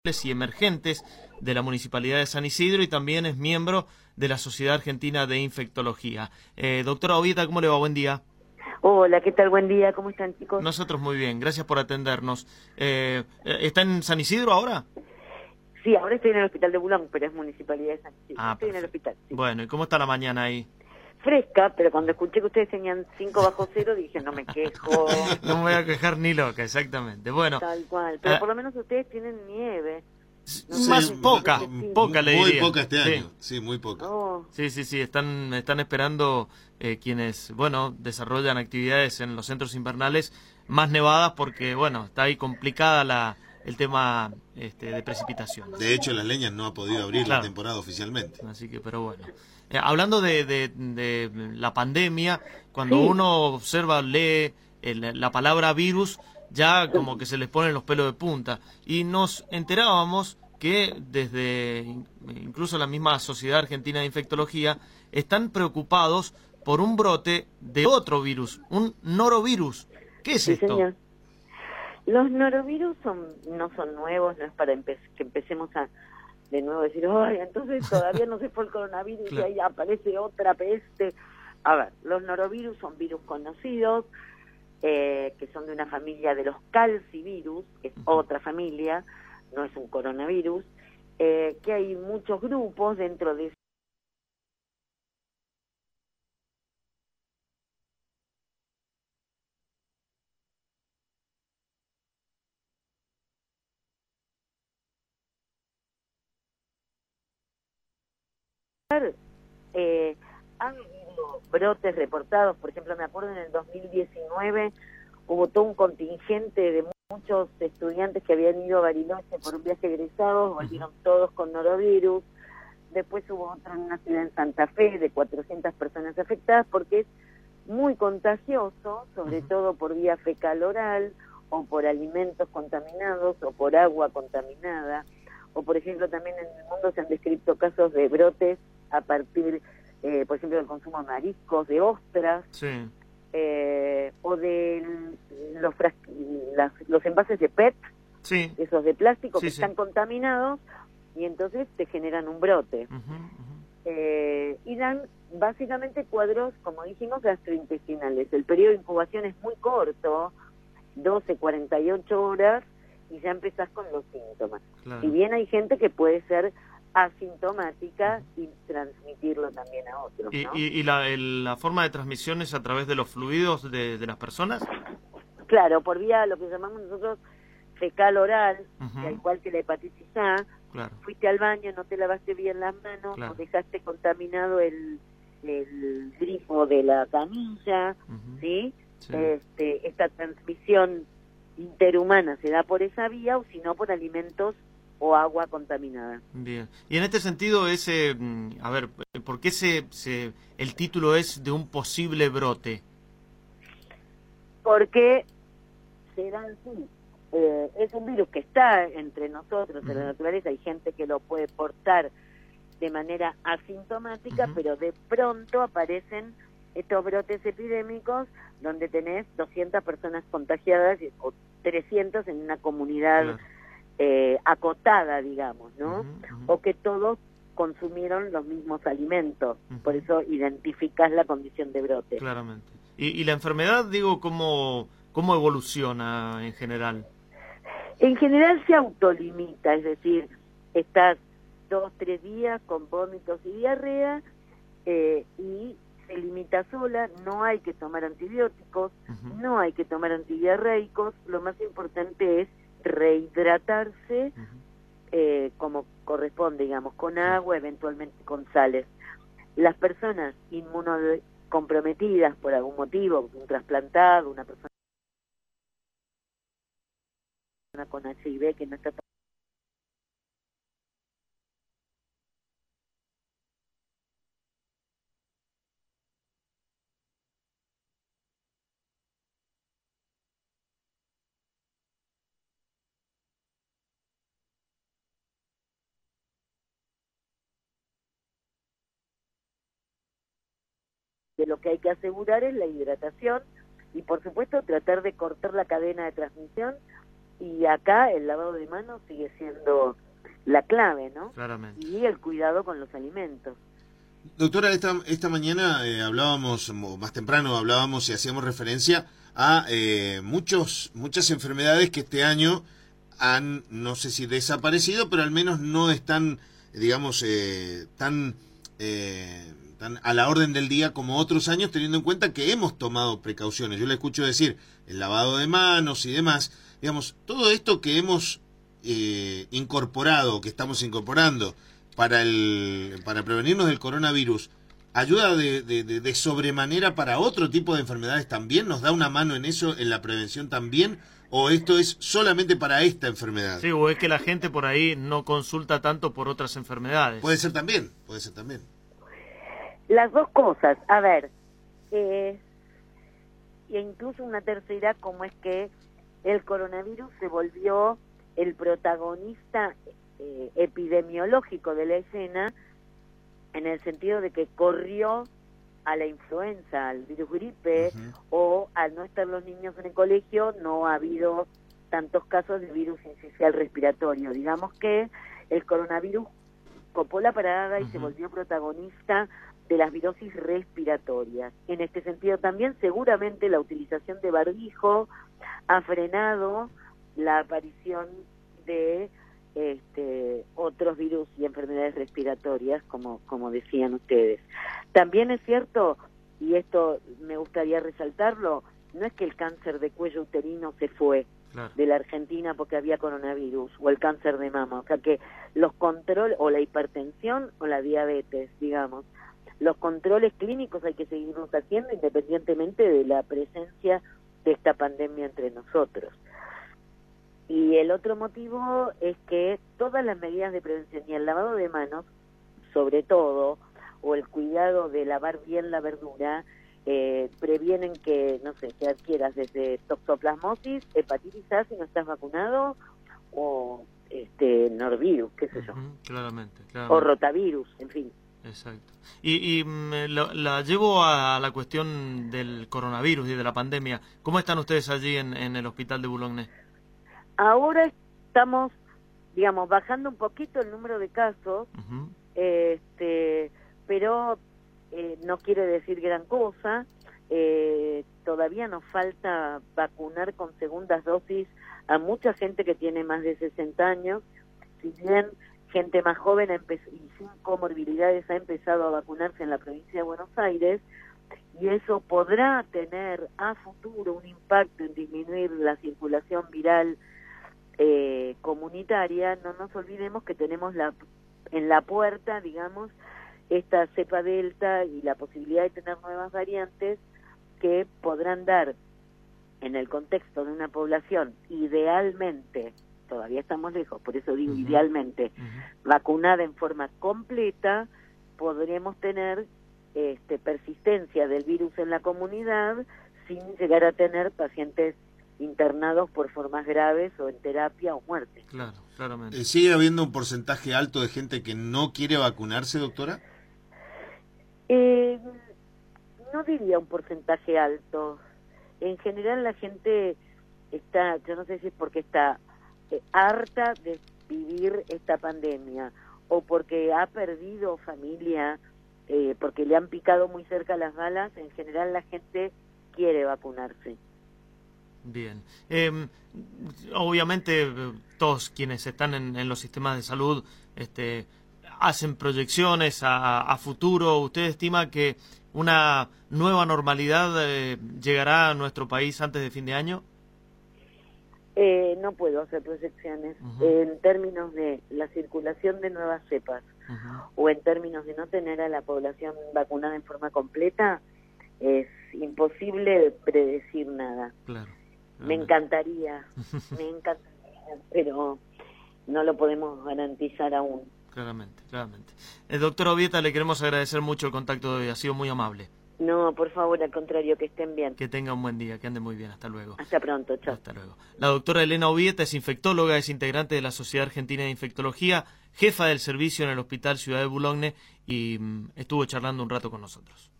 y emergentes de la Municipalidad de San Isidro y también es miembro de la Sociedad Argentina de Infectología. Doctora Ovieta, ¿cómo le va? Buen día. Hola, ¿qué tal? Buen día, ¿cómo están, chicos? Nosotros muy bien, gracias por atendernos. ¿Está en San Isidro ahora? Sí, ahora estoy en el hospital de Boulogne, pero es Municipalidad de San Isidro. Ah, Estoy en el perfecto. hospital, sí. Bueno, ¿y cómo está la mañana ahí? Fresca, pero cuando escuché que ustedes tenían 5 bajo cero, dije, no me quejo. No me voy a quejar ni loca, exactamente. Bueno, Tal cual, pero por lo menos ustedes tienen nieve. No sé más si poca, necesitan. poca le Muy diría. poca este Sí. año, sí, muy poca. Oh, Sí, están esperando quienes, bueno, desarrollan actividades en los centros invernales más nevadas porque, bueno, está ahí complicada el tema de precipitaciones. De hecho, Las Leñas no ha podido abrir Claro. la temporada oficialmente. Así que, pero bueno. Hablando de la pandemia, cuando sí, uno observa, lee la palabra virus, ya como que se les ponen los pelos de punta. Y nos enterábamos que desde incluso la misma Sociedad Argentina de Infectología están preocupados por un brote de otro virus, un norovirus. ¿Qué es sí, esto? señor. Los norovirus no son nuevos, no es para que empecemos a de nuevo decir, ay, entonces todavía no se fue el coronavirus y Claro. ahí aparece otra peste. A ver, los norovirus son virus conocidos, que son de una familia de los calcivirus, que es otra familia, no es un coronavirus, que hay muchos grupos dentro de eh, han habido brotes reportados. Por ejemplo, me acuerdo en el 2019 hubo todo un contingente de muchos estudiantes que habían ido a Bariloche por un viaje egresado, volvieron todos con norovirus. Después hubo otro en una ciudad en Santa Fe de 400 personas afectadas porque es muy contagioso, sobre todo por vía fecal oral o por alimentos contaminados o por agua contaminada. O por ejemplo también en el mundo se han descrito casos de brotes a partir, por ejemplo, del consumo de mariscos, de ostras, Sí, o de los envases de PET, sí, esos de plástico sí, que sí. están contaminados y entonces te generan un brote. Ujú, ujú. Y dan básicamente cuadros, como dijimos, gastrointestinales. El periodo de incubación es muy corto, 12, 48 horas, y ya empezás con los síntomas. Claro. Si bien hay gente que puede ser asintomática y transmitirlo también a otros, ¿Y, ¿no? y la forma de transmisión es a través de los fluidos de las personas? Claro, por vía lo que llamamos nosotros fecal oral, Ujú. que al igual que la hepatitis A, Claro, fuiste al baño, no te lavaste bien las manos, claro. o dejaste contaminado el grifo de la camilla, Ujú. ¿sí? Sí. Esta transmisión interhumana se da por esa vía o si no por alimentos o agua contaminada. Bien. Y en este sentido, a ver, ¿por qué el título es de un posible brote? Porque se dan sí. Es un virus que está entre nosotros, en la naturaleza, hay gente que lo puede portar de manera asintomática, pero de pronto aparecen estos brotes epidémicos donde tenés 200 personas contagiadas o 300 en una comunidad acotada, digamos, ¿no? O que todos consumieron los mismos alimentos, por eso identificás la condición de brote. Claramente. Y la enfermedad, digo, ¿cómo evoluciona en general? En general se autolimita, es decir, estás 2, 3 días con vómitos y diarrea y se limita sola, no hay que tomar antibióticos, no hay que tomar antidiarreicos, lo más importante es rehidratarse como corresponde, digamos, con agua, eventualmente con sales. Las personas inmunocomprometidas por algún motivo, un trasplantado, una persona con HIV que no está de lo que hay que asegurar es la hidratación y por supuesto tratar de cortar la cadena de transmisión Y acá el lavado de manos sigue siendo la clave, ¿no? Claramente. Y el cuidado con los alimentos. Doctora, esta mañana hablábamos, o más temprano hablábamos y hacíamos referencia a muchas enfermedades que este año han, no sé si desaparecido, pero al menos no están, digamos, tan a la orden del día como otros años, teniendo en cuenta que hemos tomado precauciones. Yo le escucho decir el lavado de manos y demás. Digamos, todo esto que hemos incorporado, que estamos incorporando para prevenirnos del coronavirus, ¿ayuda de sobremanera para otro tipo de enfermedades también? ¿Nos da una mano en eso, en la prevención también? ¿O esto es solamente para esta enfermedad? Sí, o es que la gente por ahí no consulta tanto por otras enfermedades. Puede ser también, puede ser también. Las dos cosas. A ver, e incluso una tercera, como es que el coronavirus se volvió el protagonista epidemiológico de la escena, en el sentido de que corrió a la influenza, al virus gripe, o al no estar los niños en el colegio, no ha habido tantos casos de virus sincicial respiratorio. Digamos que el coronavirus copó la parada y se volvió protagonista de las virosis respiratorias. En este sentido también seguramente la utilización de barbijo ha frenado la aparición de otros virus y enfermedades respiratorias, como decían ustedes. También es cierto, y esto me gustaría resaltarlo, no es que el cáncer de cuello uterino se fue de la Argentina porque había coronavirus, o el cáncer de mama, o sea que los controles, o la hipertensión o la diabetes, digamos, los controles clínicos hay que seguirlos haciendo independientemente de la presencia de esta pandemia entre nosotros. Y el otro motivo es que todas las medidas de prevención y el lavado de manos, sobre todo, o el cuidado de lavar bien la verdura, previenen que, no sé, te adquieras desde toxoplasmosis, hepatitis A si no estás vacunado, o norvirus, qué sé yo. Claramente. O rotavirus, en fin. Exacto. Y la llevo a la cuestión del coronavirus y de la pandemia. ¿Cómo están ustedes allí en el hospital de Boulogne? Ahora estamos, digamos, bajando un poquito el número de casos, pero no quiere decir gran cosa. Todavía nos falta vacunar con segundas dosis a mucha gente que tiene más de 60 años, si bien gente más joven y sin comorbilidades ha empezado a vacunarse en la provincia de Buenos Aires, y eso podrá tener a futuro un impacto en disminuir la circulación viral comunitaria. No nos olvidemos que tenemos en la puerta, digamos, esta cepa delta y la posibilidad de tener nuevas variantes que podrán dar, en el contexto de una población idealmente, todavía estamos lejos, por eso digo idealmente, vacunada en forma completa, podremos tener persistencia del virus en la comunidad sin llegar a tener pacientes internados por formas graves o en terapia o muerte. Claro, claramente. ¿Sigue habiendo un porcentaje alto de gente que no quiere vacunarse, doctora? No diría un porcentaje alto. En general la gente está, yo no sé si es porque está harta de vivir esta pandemia o porque ha perdido familia, porque le han picado muy cerca las balas. En general la gente quiere vacunarse. Bien. Obviamente todos quienes están en los sistemas de salud hacen proyecciones a futuro. ¿Usted estima que una nueva normalidad llegará a nuestro país antes de fin de año? No puedo hacer proyecciones en términos de la circulación de nuevas cepas o en términos de no tener a la población vacunada en forma completa. Es imposible predecir nada. Claro. Me encantaría, pero no lo podemos garantizar aún. Claramente. Doctora Obieta, le queremos agradecer mucho el contacto de hoy, ha sido muy amable. No, por favor, al contrario, que estén bien. Que tenga un buen día, que ande muy bien, hasta luego. Hasta pronto, chao. Hasta luego. La doctora Elena Obieta es infectóloga, es integrante de la Sociedad Argentina de Infectología, jefa del servicio en el Hospital Ciudad de Boulogne y estuvo charlando un rato con nosotros.